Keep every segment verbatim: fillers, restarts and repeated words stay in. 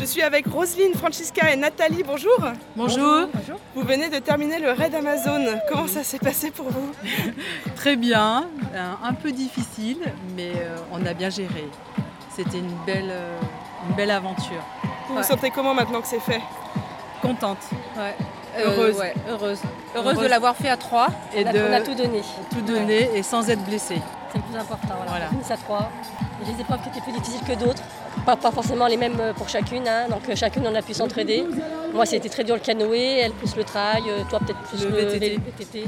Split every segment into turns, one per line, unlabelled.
Je suis avec Roselyne, Francisca et Nathalie, bonjour.
Bonjour.
Bonjour. Vous venez de terminer le raid Amazon. Comment ça s'est passé pour vous?
Très bien, un peu difficile, mais on a bien géré. C'était une belle, une belle aventure.
Vous
ouais.
vous sentez comment maintenant que c'est fait?
Contente.
Ouais.
Heureuse.
Euh, ouais, heureuse. heureuse. Heureuse de l'avoir fait à trois.
Et
on, a,
de,
on a tout donné.
Tout donné ouais. Et sans être blessée.
C'est le plus important. Voilà.
Voilà.
On a fini à trois. Il y a des épreuves qui étaient plus difficiles que d'autres. Pas, pas forcément les mêmes pour chacune. Hein. Donc chacune on a pu s'entraider. Moi c'était très dur le canoë, elle plus le trail, toi peut-être plus
le,
le
V T T.
V T T.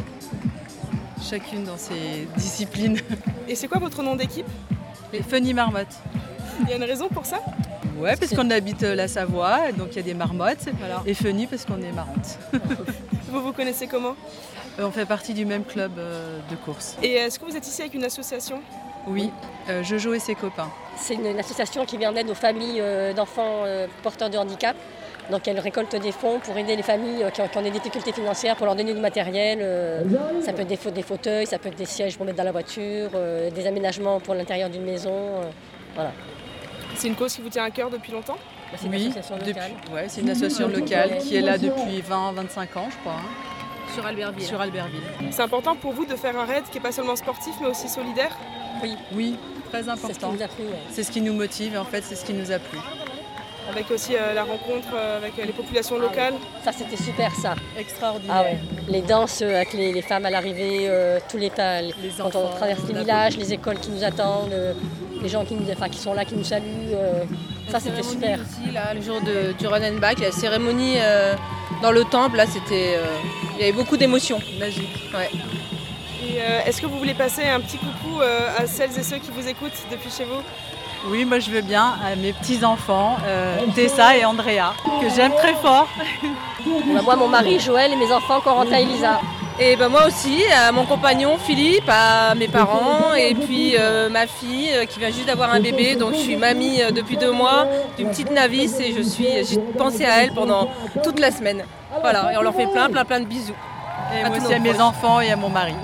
Chacune dans ses disciplines.
Et c'est quoi votre nom d'équipe?
Les Funny Marmottes.
Il y a une raison pour ça?
Ouais, parce qu'on habite la Savoie, donc il y a des marmottes. Voilà. Et Funny parce qu'on est marrantes.
Vous vous connaissez comment?
On fait partie du même club de course.
Et est-ce que vous êtes ici avec une association?
Oui, euh, Jojo et ses copains.
C'est une, une association qui vient en aide aux familles euh, d'enfants euh, porteurs de handicap. Donc elle récolte des fonds pour aider les familles euh, qui, ont, qui ont des difficultés financières, pour leur donner du matériel. Euh, ça peut être des, des fauteuils, ça peut être des sièges pour mettre dans la voiture, euh, des aménagements pour l'intérieur d'une maison. Euh, voilà.
C'est une cause qui vous tient à cœur depuis longtemps?
C'est une
oui,
association locale.
Depuis, ouais, c'est une association locale qui est là depuis vingt à vingt-cinq ans, je crois. Hein.
Sur Albertville.
Sur Albertville.
C'est important pour vous de faire un raid qui n'est pas seulement sportif mais aussi solidaire?
Oui.
Oui, très important.
C'est ce qui nous a plu. Ouais.
C'est ce qui nous motive et en fait c'est ce qui nous a plu.
Avec aussi euh, la rencontre euh, avec euh, les populations locales.
Ah oui. Ça c'était super ça.
Extraordinaire.
Ah ouais. Les danses euh, avec les, les femmes à l'arrivée, euh, tous les tas, les quand enfants, on traverse les villages, les écoles qui nous attendent, euh, les gens qui, nous, enfin, qui sont là, qui nous saluent. Euh, ça c'était super.
Aussi, là, le jour de, du run and back, la cérémonie euh, dans le temple, là c'était, euh, il y avait beaucoup d'émotions.
Magique.
Ouais.
Et euh, est-ce que vous voulez passer un petit coucou euh, à celles et ceux qui vous écoutent depuis chez vous?
Oui, moi je veux bien à mes petits-enfants, euh, Tessa et Andrea, que j'aime très fort.
Bah, moi, mon mari Joël et mes enfants Corentin et Elisa.
Et ben moi aussi, à mon compagnon Philippe, à mes parents et puis euh, ma fille euh, qui vient juste d'avoir un bébé, donc je suis mamie euh, depuis deux mois d'une petite Navis et je suis, j'ai pensé à elle pendant toute la semaine. Voilà, et on leur fait plein, plein, plein de bisous.
Et
à
moi aussi à mes enfants et à mon mari.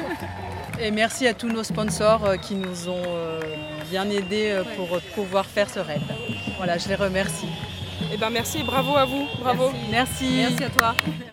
Et merci à tous nos sponsors qui nous ont bien aidés pour pouvoir faire ce raid. Voilà, je les remercie.
Eh ben merci et bravo à vous. Bravo.
Merci.
Merci, merci à toi.